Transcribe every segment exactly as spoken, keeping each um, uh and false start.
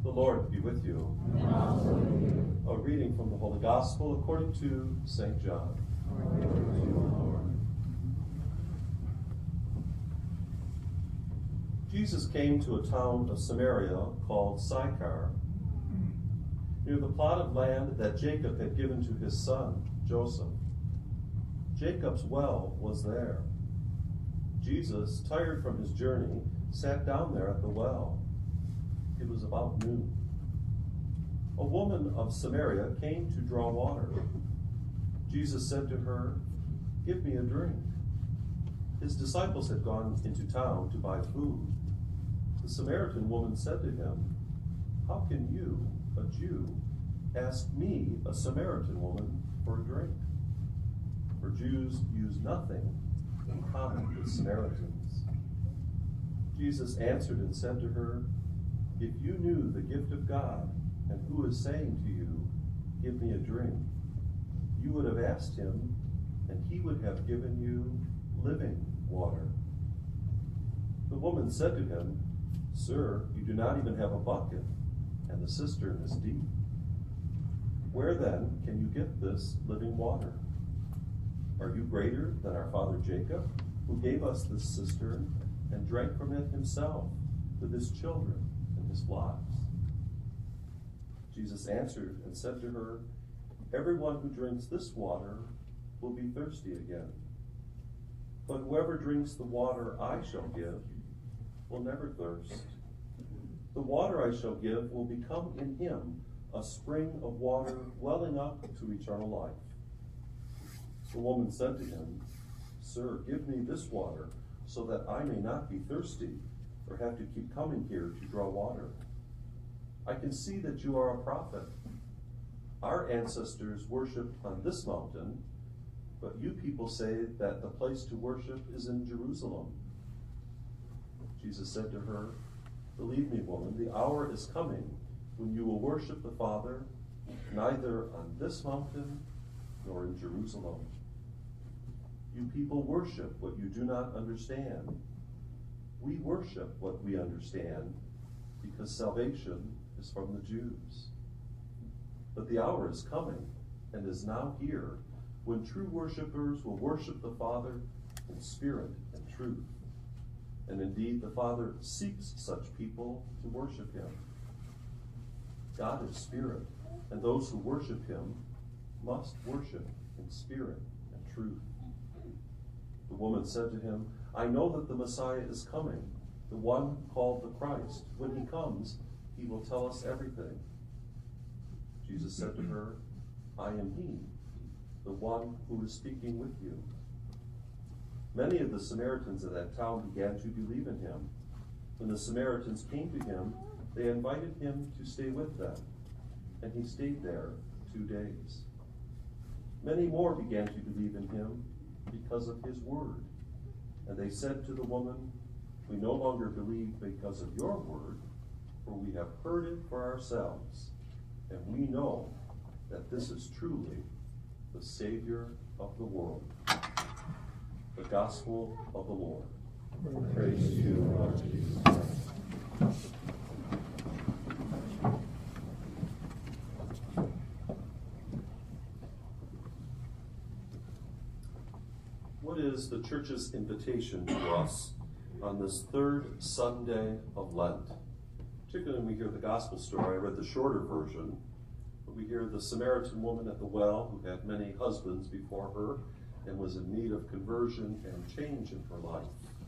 The Lord be with you. And also with you. A reading from the Holy Gospel according to Saint John. Glory to you, Lord. Jesus came to a town of Samaria called Sychar, near the plot of land that Jacob had given to his son, Joseph. Jacob's well was there. Jesus, tired from his journey, sat down there at the well. It was about noon. A woman of Samaria came to draw water. Jesus said to her, "Give me a drink." His disciples had gone into town to buy food. The Samaritan woman said to him, "How can you, a Jew, ask me, a Samaritan woman, for a drink?" For Jews use nothing in common with Samaritans. Jesus answered and said to her, "If you knew the gift of God and who is saying to you, 'Give me a drink,' you would have asked him, and he would have given you living water." The woman said to him, "Sir, you do not even have a bucket, and the cistern is deep. Where then can you get this living water? Are you greater than our father Jacob, who gave us this cistern and drank from it himself with his children and his flocks?" Jesus answered and said to her, "Everyone who drinks this water will be thirsty again. But whoever drinks the water I shall give will never thirst. The water I shall give will become in him a spring of water welling up to eternal life." The woman said to him, "Sir, give me this water so that I may not be thirsty or have to keep coming here to draw water. I can see that you are a prophet. Our ancestors worshipped on this mountain, but you people say that the place to worship is in Jerusalem." Jesus said to her, "Believe me, woman, the hour is coming when you will worship the Father neither on this mountain nor in Jerusalem. You people worship what you do not understand. We worship what we understand because salvation is from the Jews. But the hour is coming and is now here when true worshipers will worship the Father in spirit and truth. And indeed, the Father seeks such people to worship him. God is spirit, and those who worship him must worship in spirit and truth." The woman said to him, "I know that the Messiah is coming, the one called the Christ. When he comes, he will tell us everything." Jesus said to her, "I am he, the one who is speaking with you." Many of the Samaritans of that town began to believe in him. When the Samaritans came to him, they invited him to stay with them, and he stayed there two days. Many more began to believe in him because of his word. And they said to the woman, "We no longer believe because of your word, for we have heard it for ourselves, and we know that this is truly the Savior of the world." The Gospel of the Lord. Praise to you, Lord Jesus Christ. What is the Church's invitation to us on this third Sunday of Lent? Particularly when we hear the Gospel story. I read the shorter version, but we hear the Samaritan woman at the well who had many husbands before her and was in need of conversion and change in her life.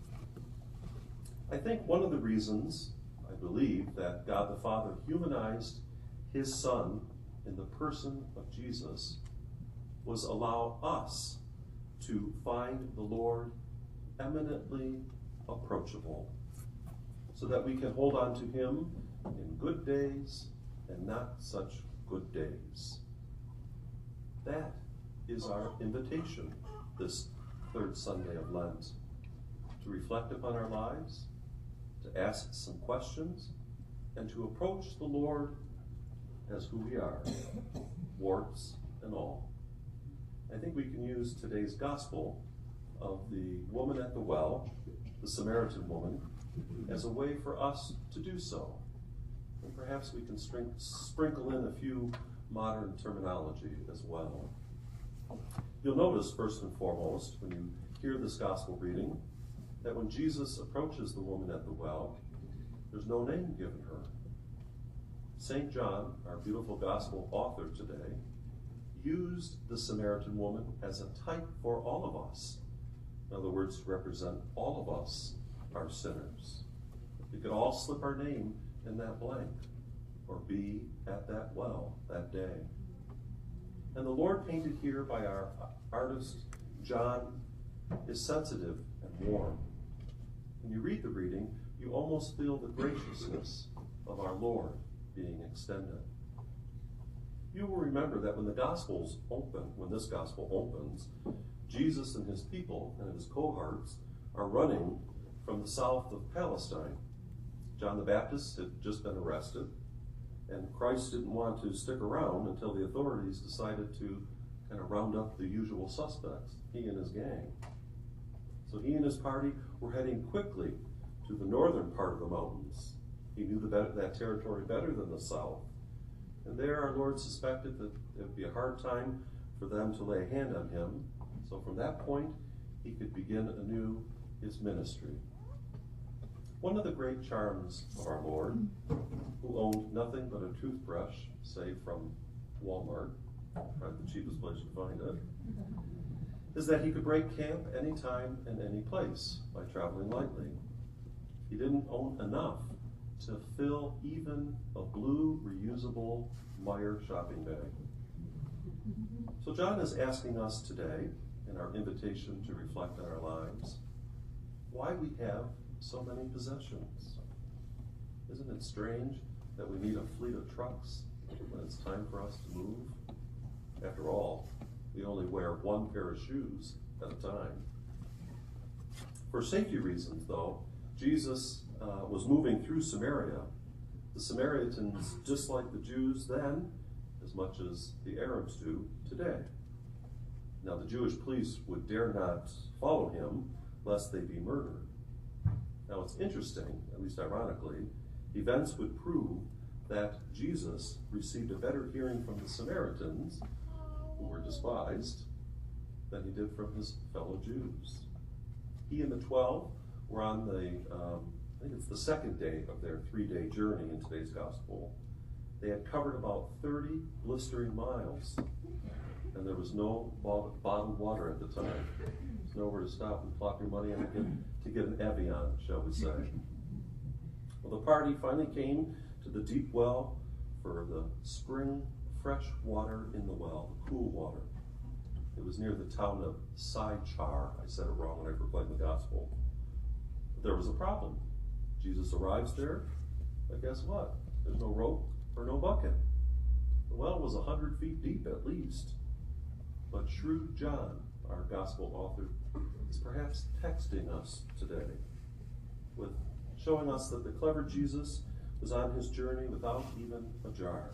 I think one of the reasons, I believe, that God the Father humanized his Son in the person of Jesus was allow us to find the Lord eminently approachable, so that we can hold on to him in good days and not such good days. That is our invitation this third Sunday of Lent, to reflect upon our lives, to ask some questions, and to approach the Lord as who we are, warts and all. I think we can use today's gospel of the woman at the well, the Samaritan woman, as a way for us to do so. And perhaps perhaps we can string, sprinkle in a few modern terminology as well. You'll notice, first and foremost, when you hear this gospel reading, that when Jesus approaches the woman at the well, there's no name given her. Saint John, our beautiful gospel author today, used the Samaritan woman as a type for all of us. In other words, to represent all of us are sinners. We could all slip our name in that blank or be at that well that day. And the Lord painted here by our artist, John, is sensitive and warm. When you read the reading, you almost feel the graciousness of our Lord being extended. You will remember that when the Gospels open, when this Gospel opens, Jesus and his people and his cohorts are running from the south of Palestine. John the Baptist had just been arrested, and Christ didn't want to stick around until the authorities decided to kind of round up the usual suspects, he and his gang. So he and his party were heading quickly to the northern part of the mountains. He knew the better, that territory better than the south. And there our Lord suspected that it would be a hard time for them to lay a hand on him. So from that point, he could begin anew his ministry. One of the great charms of our Lord, who owned nothing but a toothbrush, saved from Walmart, probably the cheapest place to find it, is that he could break camp anytime and any place by traveling lightly. He didn't own enough to fill even a blue reusable Meijer shopping bag. So John is asking us today, in our invitation to reflect on our lives, why we have so many possessions. Isn't it strange that we need a fleet of trucks when it's time for us to move? After all, we only wear one pair of shoes at a time. For safety reasons, though, Jesus uh, was moving through Samaria. The Samaritans disliked the Jews then as much as the Arabs do today. Now, the Jewish police would dare not follow him lest they be murdered. Now, it's interesting, at least ironically, events would prove that Jesus received a better hearing from the Samaritans, who were despised, than he did from his fellow Jews. He and the twelve were on the, um, I think it's the second day of their three-day journey in today's gospel. They had covered about thirty blistering miles, and there was no bottled water at the time. There's nowhere to stop and plop your money in to get, to get an Evian, shall we say. Well, the party finally came to the deep well for the spring fresh water in the well, the cool water. It was near the town of Sychar. I said it wrong when I proclaimed the gospel. But there was a problem. Jesus arrives there, but guess what? There's no rope or no bucket. The well was a hundred feet deep at least. But shrewd John, our gospel author, is perhaps texting us today with showing us that the clever Jesus was on his journey without even a jar.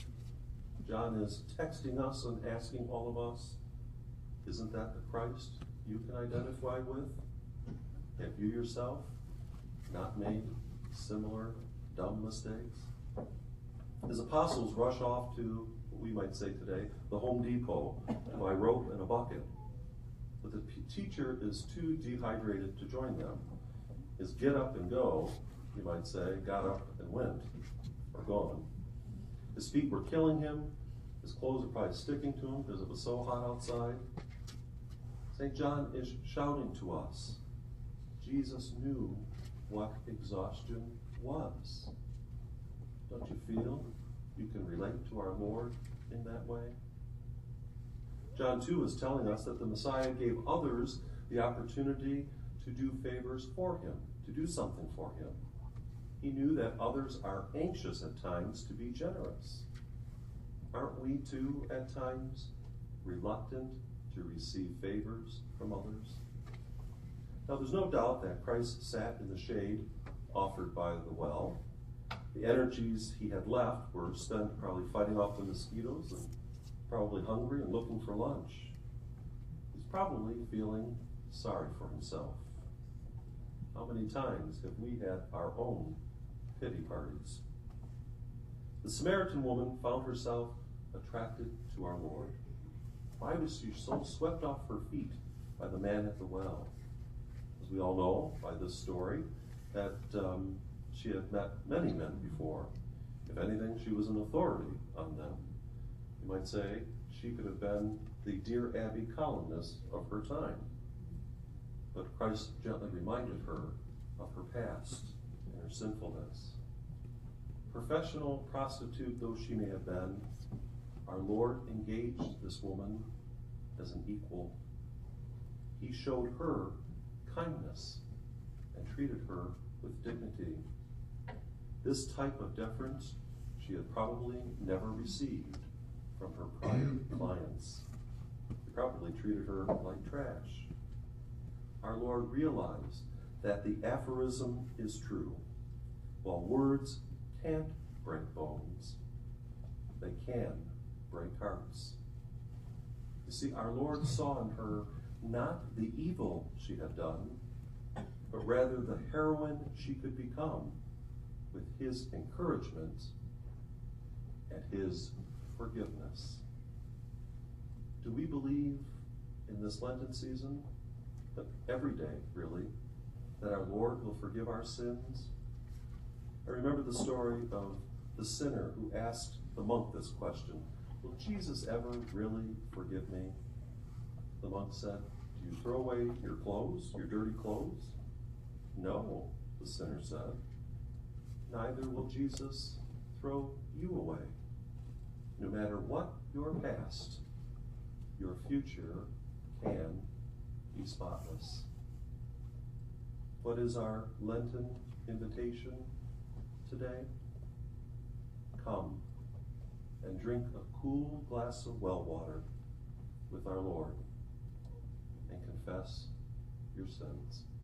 John is texting us and asking all of us, isn't that the Christ you can identify with? Have you yourself not made similar dumb mistakes? His apostles rush off to, what we might say today, the Home Depot to buy rope and a bucket. But the teacher is too dehydrated to join them. His get up and go, you might say, got up and went, or gone. His feet were killing him. His clothes are probably sticking to him because it was so hot outside. Saint John is shouting to us, Jesus knew what exhaustion was. Don't you feel you can relate to our Lord in that way? John too is telling us that the Messiah gave others the opportunity to do favors for him, to do something for him. He knew that others are anxious at times to be generous. Aren't we too at times reluctant to receive favors from others? Now, there's no doubt that Christ sat in the shade offered by the well. The energies he had left were spent probably fighting off the mosquitoes and probably hungry and looking for lunch. He's probably feeling sorry for himself. How many times have we had our own pity parties? The Samaritan woman found herself attracted to our Lord. Why was she so swept off her feet by the man at the well? As we all know by this story, that um, she had met many men before. If anything, she was an authority on them. You might say she could have been the Dear Abby columnist of her time. But Christ gently reminded her of her past and her sinfulness. Professional prostitute though she may have been, our Lord engaged this woman as an equal. He showed her kindness and treated her with dignity. This type of deference she had probably never received from her prior clients. They probably treated her like trash. Our Lord realized that the aphorism is true. While words can't break bones, they can break hearts. You see, our Lord saw in her not the evil she had done, but rather the heroine she could become with his encouragement and his forgiveness. Do we believe in this Lenten season, that every day, really, that our Lord will forgive our sins? I remember the story of the sinner who asked the monk this question, will Jesus ever really forgive me? The monk said, do you throw away your clothes, your dirty clothes? No, the sinner said. Neither will Jesus throw you away. No matter what your past, your future can be spotless. What is our Lenten invitation today? Come and drink a cool glass of well water with our Lord and confess your sins.